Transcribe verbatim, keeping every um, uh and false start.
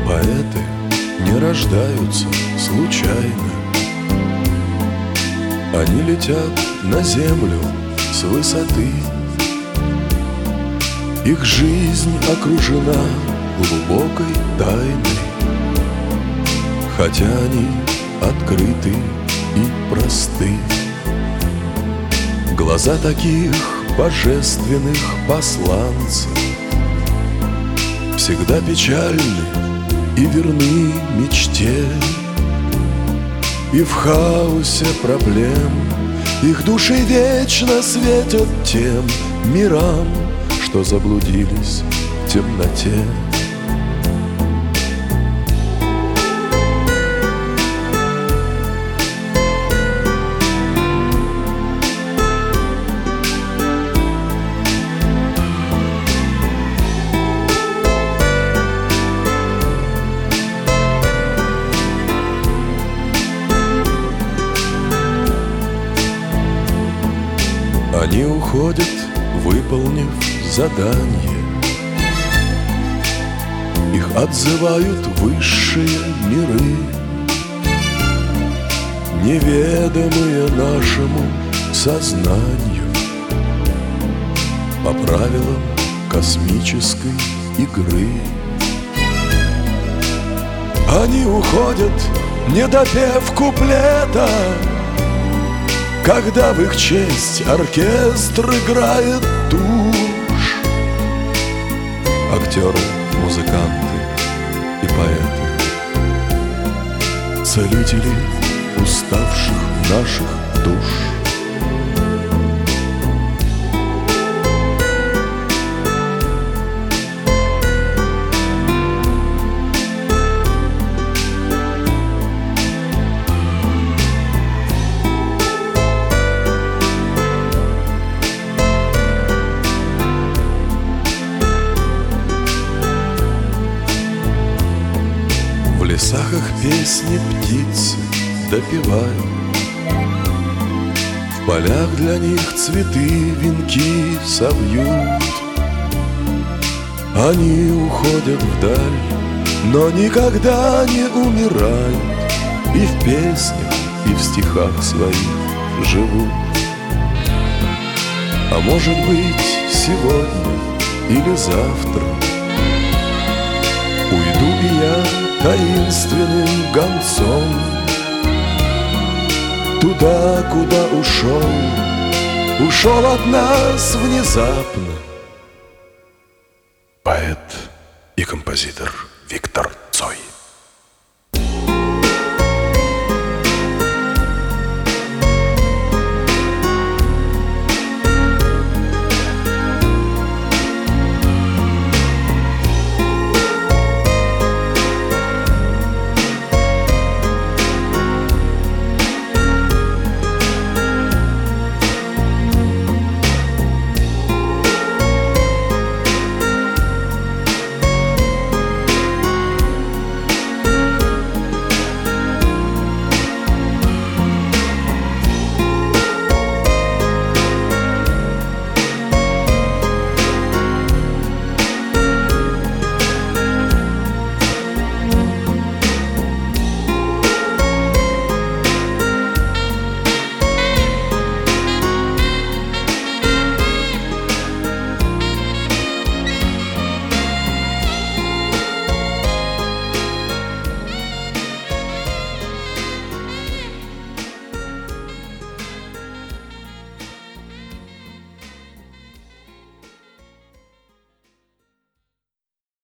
Поэты не рождаются случайно. Они летят на землю с высоты. Их жизнь окружена глубокой тайной, хотя они открыты и просты. Глаза таких божественных посланцев всегда печальны и верны мечте. И в хаосе проблем их души вечно светят тем мирам, что заблудились в темноте. Они уходят, выполнив задание. Их отзывают высшие миры, неведомые нашему сознанию, по правилам космической игры. Они уходят, не допев куплета, когда в их честь оркестр играет тушь. Актеры, музыканты и поэты, целители уставших наших душ. В лесах их песни птицы допевают, в полях для них цветы венки совьют. Они уходят вдаль, но никогда не умирают, и в песнях, и в стихах своих живут. А может быть, сегодня или завтра уйду и я таинственным гонцом туда, куда ушел, ушел от нас внезапно поэт и композитор Виктор Цой.